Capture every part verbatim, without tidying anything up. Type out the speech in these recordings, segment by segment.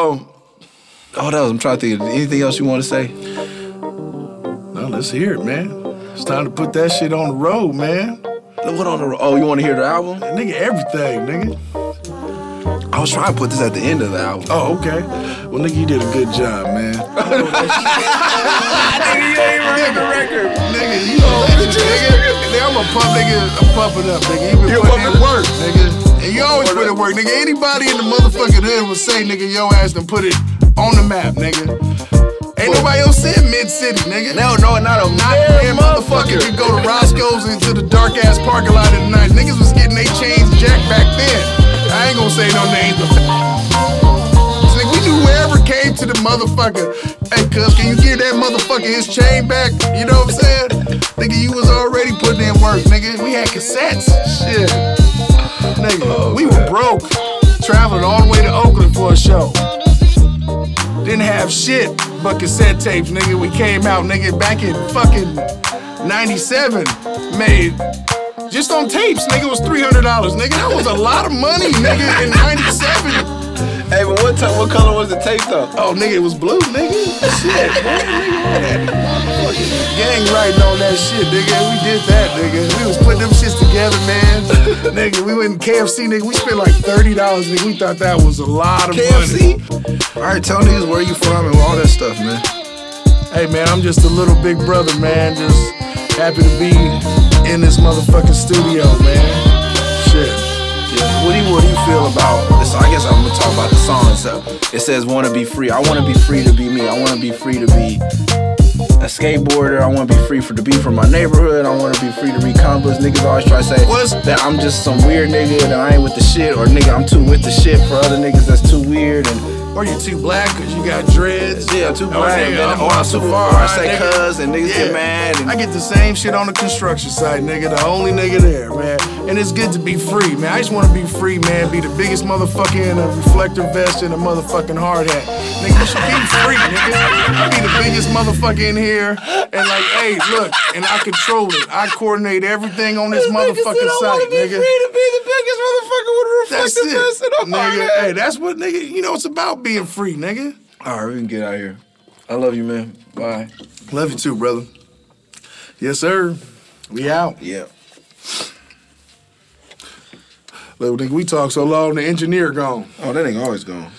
Um, what else? I'm trying to think of anything else you want to say? No, let's hear it, man. It's time to put that shit on the road, man. What on the road? Oh, you want to hear the album? Nigga, everything, nigga. I was trying to put this at the end of the album. Oh, okay. Well, nigga, you did a good job, man. Nigga, you ain't running the record. Nigga, you know, nigga, nigga, I'm a pump, nigga, I'm pumping up, nigga. You been You're putting in pumping work, nigga. And you always put in work, nigga. Anybody in the motherfucking hood would say, nigga, yo ass done put it on the map, nigga. Ain't nobody else in Mid-City, nigga. No, no, not a Not man, motherfucker. You go to Roscoe's into the dark ass parking lot at night. Niggas was getting their chains jacked back then. I ain't gonna say no names, but nigga, we knew whoever came to the motherfucker. Hey, cuz, can you give that motherfucker his chain back? You know what I'm saying? Nigga, you was already putting in work, nigga. We had cassettes. Shit. Nigga, oh, we were broke. Traveling all the way to Oakland for a show. Didn't have shit but cassette tapes, nigga. We came out, nigga, back in fucking ninety-seven. Made just on tapes, nigga, was three hundred dollars, nigga. That was a lot of money, nigga, in ninety-seven. Hey, but what time, what color was the tape though? Oh, nigga, it was blue, nigga. Shit, boy, nigga. Gang writing on that shit, nigga. We did that, nigga. We was putting them shits together, man. Nigga, we went to K F C, nigga. We spent like thirty dollars, nigga. We thought that was a lot of K F C? money. All right, tell niggas where you from and all that stuff, man. Hey, man, I'm just a little big brother, man. Just happy to be in this motherfucking studio, man. Shit. Yeah. What do you what do you feel about this? I guess I'm gonna talk about the song itself. It says "Wanna be free." I wanna be free to be me. I wanna be free to be a skateboarder. I wanna be free for to be from my neighborhood. I wanna be free to read comic books. Niggas always try to say What's that I'm just some weird nigga that I ain't with the shit, or nigga I'm too with the shit for other niggas that's too weird and. Or you too black cause you got dreads. Yeah, too Or black. nigga, And I'm or I'm too too far. far. I say nigga. cuz and niggas Yeah. get mad. And I get the same shit on the construction site, nigga. The only nigga there, man. And it's good to be free, man. I just wanna be free, man. Be the biggest motherfucker in a reflector vest and a motherfucking hard hat. Nigga, you should be free, nigga. Be the biggest motherfucker in here. And like, hey, look, and I control it. I coordinate everything on this motherfucking site, nigga. Free to be the biggest motherfucker with a That's reflective vest and a it. hard Nigga, hat. hey, that's what, nigga, you know, it's about being free, nigga. All right, we can get out of here. I love you, man. Bye. Love you too, brother. Yes, sir. We out. Yeah. Little nigga, we talk so long, the engineer gone. Oh, that ain't always gone.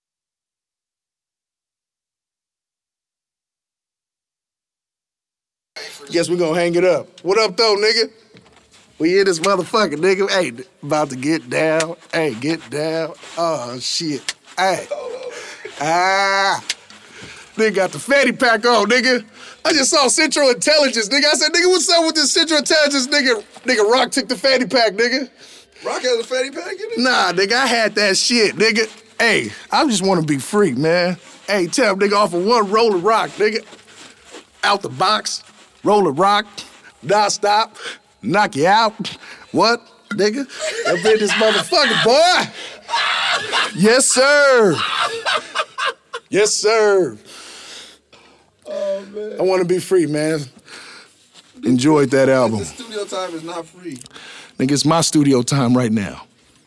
Guess we gonna hang it up. What up, though, nigga? We in this motherfucker, nigga. Hey, about to get down. Hey, get down. Oh, shit. Hey. Ah. Nigga got the fatty pack on, nigga. I just saw Central Intelligence, nigga. I said, nigga, what's up with this Central Intelligence, nigga? Nigga, Rock took the fatty pack, nigga. Rock has a fatty pack in it? Nah, nigga, I had that shit, nigga. Hey, I just want to be free, man. Hey, tell him, nigga, off of one roll of rock, nigga. Out the box, roll of rock, not stop, knock you out. What, nigga? Up in this motherfucker, boy. Yes, sir. Yes, sir. Oh, man. I want to be free, man. Enjoyed that album. The studio time is not free. Nigga, it's my studio time right now.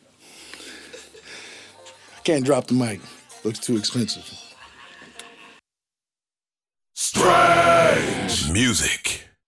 I can't drop the mic. Looks too expensive. Strange music.